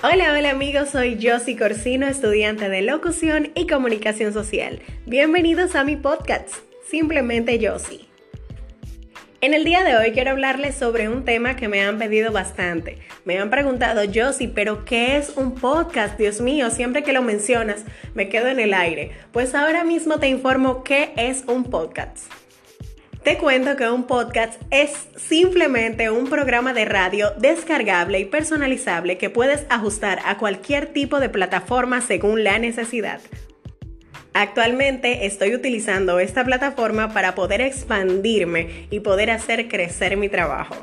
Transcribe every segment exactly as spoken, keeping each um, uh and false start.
Hola, hola amigos, soy Josie Corsino, estudiante de Locución y Comunicación Social. Bienvenidos a mi podcast, Simplemente Josie. En el día de hoy quiero hablarles sobre un tema que me han pedido bastante. Me han preguntado, Josie, ¿pero qué es un podcast? Dios mío, siempre que lo mencionas me quedo en el aire. Pues ahora mismo te informo qué es un podcast. Te cuento que un podcast es simplemente un programa de radio descargable y personalizable que puedes ajustar a cualquier tipo de plataforma según la necesidad. Actualmente estoy utilizando esta plataforma para poder expandirme y poder hacer crecer mi trabajo.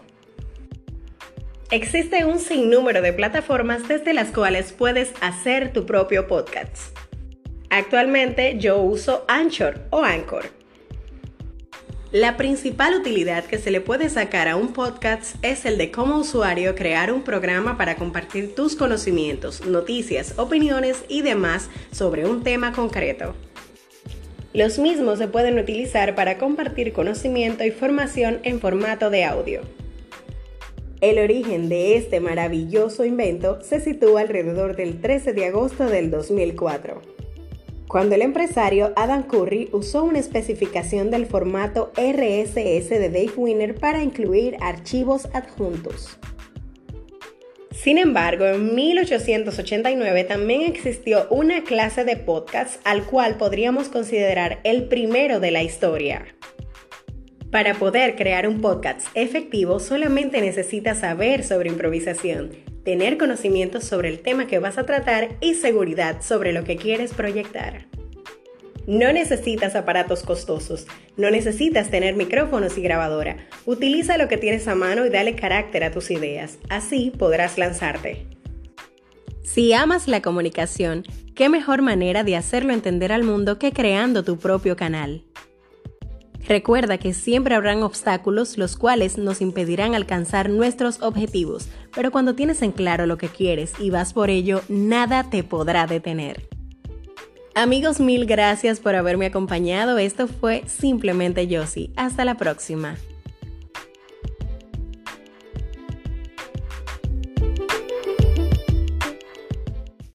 Existe un sinnúmero de plataformas desde las cuales puedes hacer tu propio podcast. Actualmente yo uso Anchor o Anchor. La principal utilidad que se le puede sacar a un podcast es el de como usuario crear un programa para compartir tus conocimientos, noticias, opiniones y demás sobre un tema concreto. Los mismos se pueden utilizar para compartir conocimiento y formación en formato de audio. El origen de este maravilloso invento se sitúa alrededor del trece de agosto del dos mil cuatro. Cuando el empresario Adam Curry usó una especificación del formato R S S de Dave Winer para incluir archivos adjuntos. Sin embargo, en mil ochocientos ochenta y nueve también existió una clase de podcast al cual podríamos considerar el primero de la historia. Para poder crear un podcast efectivo solamente necesitas saber sobre improvisación, tener conocimientos sobre el tema que vas a tratar y seguridad sobre lo que quieres proyectar. No necesitas aparatos costosos, no necesitas tener micrófonos y grabadora. Utiliza lo que tienes a mano y dale carácter a tus ideas, así podrás lanzarte. Si amas la comunicación, ¿qué mejor manera de hacerlo entender al mundo que creando tu propio canal? Recuerda que siempre habrán obstáculos los cuales nos impedirán alcanzar nuestros objetivos, pero cuando tienes en claro lo que quieres y vas por ello, nada te podrá detener. Amigos, mil gracias por haberme acompañado. Esto fue Simplemente Josie. Hasta la próxima.